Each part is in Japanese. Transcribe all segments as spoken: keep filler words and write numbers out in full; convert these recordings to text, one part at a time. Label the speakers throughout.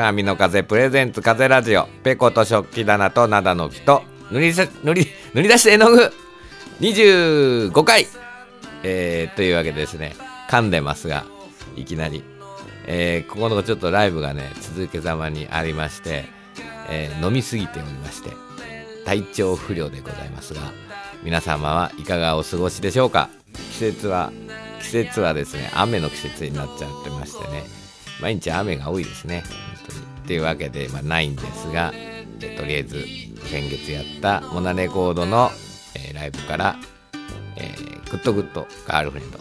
Speaker 1: 鏡の風プレゼンツ風ラジオ、ペコと食器棚と灘の木と塗りせ塗り塗り出して絵の具にじゅうごかい、えー、というわけでですね、噛んでますがいきなり、えー、ここのとこちょっとライブがね続けざまにありまして、えー、飲みすぎておりまして体調不良でございますが、皆様はいかがお過ごしでしょうか。季節は季節はですね、雨の季節になっちゃってましてね、毎日雨が多いですね、本当に。というわけで、まあ、ないんですが、えとりあえず先月やったモナレコードの、えー、ライブから、えー、グッドグッドガールフレンド、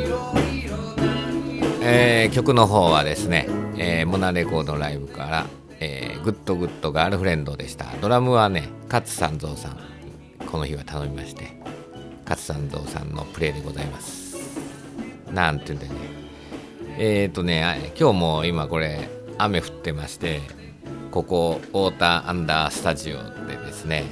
Speaker 1: 曲の方はですね、えー、モナレコードライブから、 えー、グッドグッドガールフレンドでした。ドラムはね勝三蔵さん、この日は頼みまして、勝三蔵さんのプレイでございます。なんていうんでね、えっ、ー、とね今日も今これ雨降ってまして、ここ太田アンダースタジオでですね、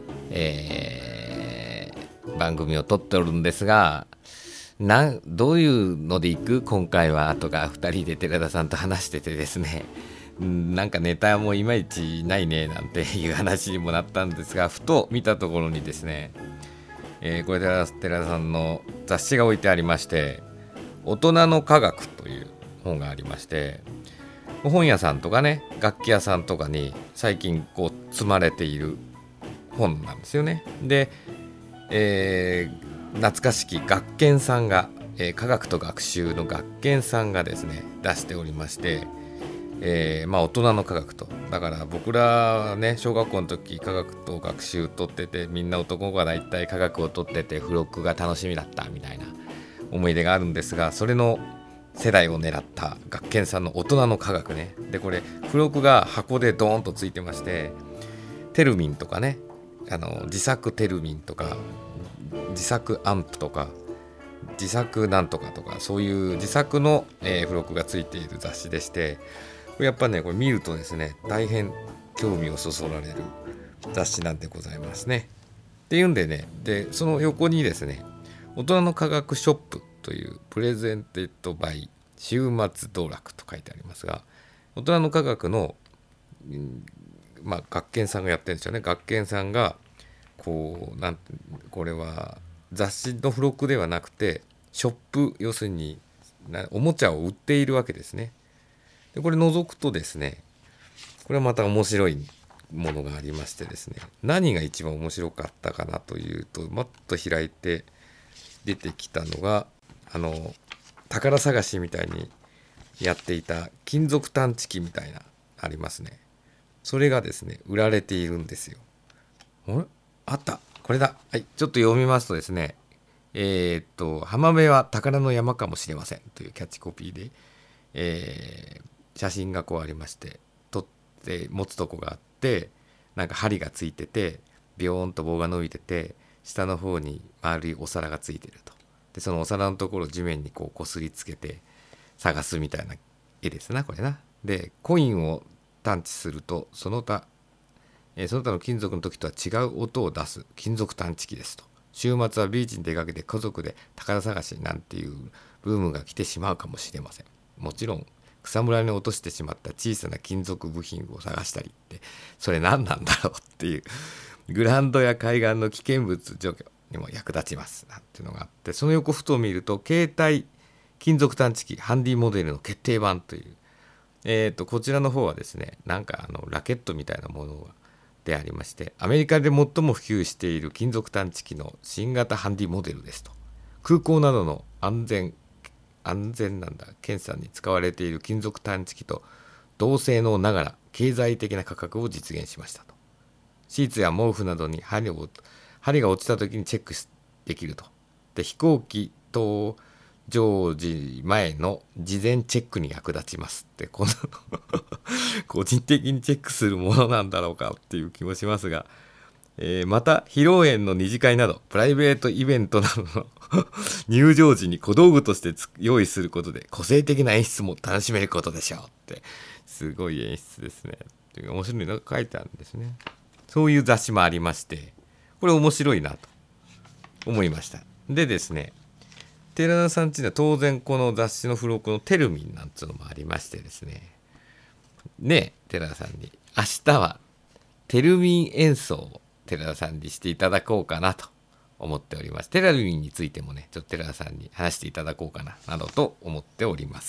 Speaker 1: えー、番組を撮っておるんですが、なんどういうので行く今回はとかふたりで寺田さんと話しててですね、なんかネタもいまいちないねなんていう話にもなったんですが、ふと見たところにですね、えー、これ寺田さんの雑誌が置いてありまして、大人の科学という本がありまして、本屋さんとかね楽器屋さんとかに最近こう積まれている本なんですよね。で、えー懐かしき学研さんが、えー、科学と学習の学研さんがですね出しておりまして、えー、まあ大人の科学と、だから僕らね小学校の時科学と学習取ってて、みんな男の子が大体科学を取ってて付録が楽しみだったみたいな思い出があるんですが、それの世代を狙った学研さんの大人の科学ね。でこれ付録が箱でドーンとついてまして、テルミンとかね、あの自作テルミンとか自作アンプとか自作なんとかとか、そういう自作の、えー、付録がついている雑誌でして、やっぱねこれ見るとですね大変興味をそそられる雑誌なんでございますね。っていうんでね、でその横にですね大人の科学ショップというプレゼンテッドバイ週末道楽と書いてありますが、大人の科学の、うんまあ、学研さんがやってるんですよね。学研さんがこうなんてこれは雑誌の付録ではなくてショップ、要するにおもちゃを売っているわけですね。でこれ覗くとですね、これはまた面白いものがありましてですね、何が一番面白かったかなというと、もっと開いて出てきたのが、あの宝探しみたいにやっていた金属探知機みたいなありますね。それがですね売られているんですよ。あれあったこれだ。はい、ちょっと読みますとですね、えー、っと浜辺は宝の山かもしれませんというキャッチコピーで、えー、写真がこうありまして、撮って持つとこがあって、なんか針がついててビヨーンと棒が伸びてて、下の方に丸いお皿がついてると。でそのお皿のところを地面にこうこすりつけて探すみたいな絵ですなこれな。でコインを探知するとその他その他の金属の時とは違う音を出す金属探知機ですと。週末はビーチに出かけて家族で宝探しなんていうブームが来てしまうかもしれません。もちろん草むらに落としてしまった小さな金属部品を探したりって、それ何なんだろうっていう、グラウンドや海岸の危険物除去にも役立ちますなんていうのがあって、その横ふと見ると携帯金属探知機ハンディモデルの決定版という、えーとこちらの方はですね、なんかあのラケットみたいなものがでありまして、アメリカで最も普及している金属探知機の新型ハンディモデルですと。空港などの安全安全なんだ検査に使われている金属探知機と同性能ながら経済的な価格を実現しましたと。シーツや毛布などに針を針が落ちた時にチェックできると。で飛行機搭乗時前の事前チェックに役立ちますって、この個人的にチェックするものなんだろうかっていう気もしますが、えー、また披露宴の二次会などプライベートイベントなどの入場時に小道具として用意することで個性的な演出も楽しめることでしょうって、すごい演出ですね。っていう面白いのが書いてあるんですね。そういう雑誌もありまして、これ面白いなと思いました。でですね、寺田さんちには当然この雑誌の付録のテルミンなんていうのもありましてですね、ねえ寺田さんに明日はテルミン演奏を寺田さんにしていただこうかなと思っております。テルミンについてもねちょっと寺田さんに話していただこうかななどと思っております。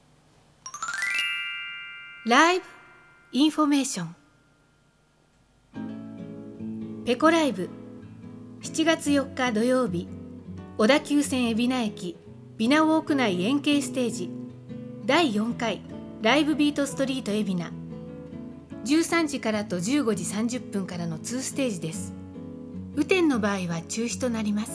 Speaker 2: ライブインフォメーション。ペコライブしちがつよっか土曜日、小田急線海老名駅ビナウォーク内円形ステージだいよんかいライブビートストリート海老名、じゅうさんじからとじゅうごじさんじゅっぷんからのにステージです。雨天の場合は中止となります。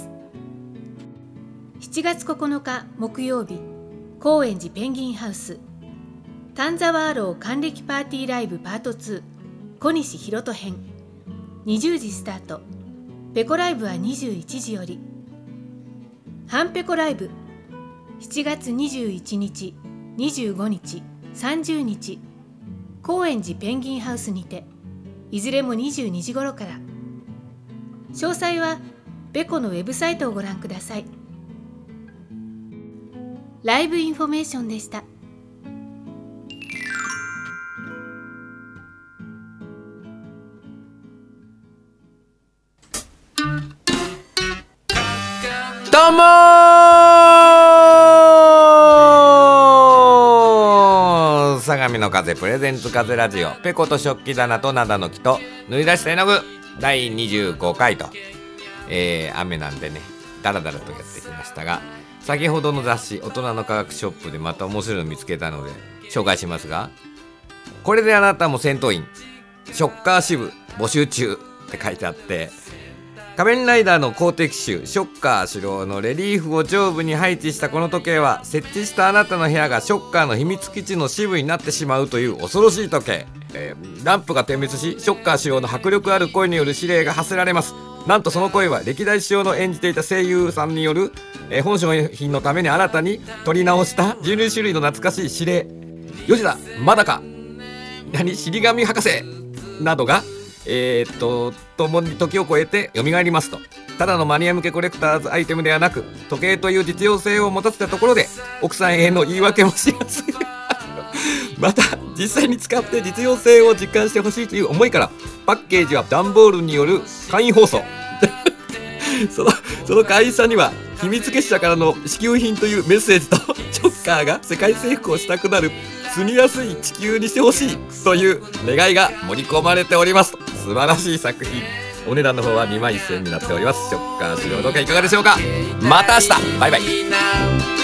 Speaker 2: しちがつここのか木曜日、高円寺ペンギンハウス丹沢アロー還暦パーティーライブパートツー小西弘人編にじゅうじスタート。ペコライブはにじゅういちじより。ハンペコライブしちがつにじゅういちにち、にじゅうごにち、さんじゅうにち高円寺ペンギンハウスにて、いずれもにじゅうにじ頃から。詳細はペコのウェブサイトをご覧ください。ライブインフォメーションでした。
Speaker 1: どうもー、相模の風プレゼンツ風ラジオ、ペコと食器棚と灘の木と塗り出した絵の具だいにじゅうごかいと、えー、雨なんでねダラダラとやってきましたが、先ほどの雑誌大人の科学ショップでまた面白いの見つけたので紹介しますが、これであなたも戦闘員ショッカー支部募集中って書いてあって、仮面ライダーの公的種ショッカー主郎のレリーフを上部に配置したこの時計は、設置したあなたの部屋がショッカーの秘密基地の支部になってしまうという恐ろしい時計、えー、ランプが点滅しショッカー主郎の迫力ある声による指令が発せられます。なんとその声は歴代主郎の演じていた声優さんによる、えー、本商品のために新たに取り直したじゅうにしゅるいの懐かしい指令、吉田まだか何死神博士などがえー、っと共に時を超えて蘇りますと。ただのマニア向けコレクターズアイテムではなく、時計という実用性を持たせたところで奥さんへの言い訳もしやすいまた実際に使って実用性を実感してほしいという思いから、パッケージは段ボールによる簡易包装そのその会社には秘密結社からの支給品というメッセージと、ショッカーが世界征服をしたくなる住みやすい地球にしてほしいという願いが盛り込まれております。素晴らしい作品。お値段の方はにまんせんえんになっております。ショッカー資料どうかいかがでしょうか。また明日、バイバイ。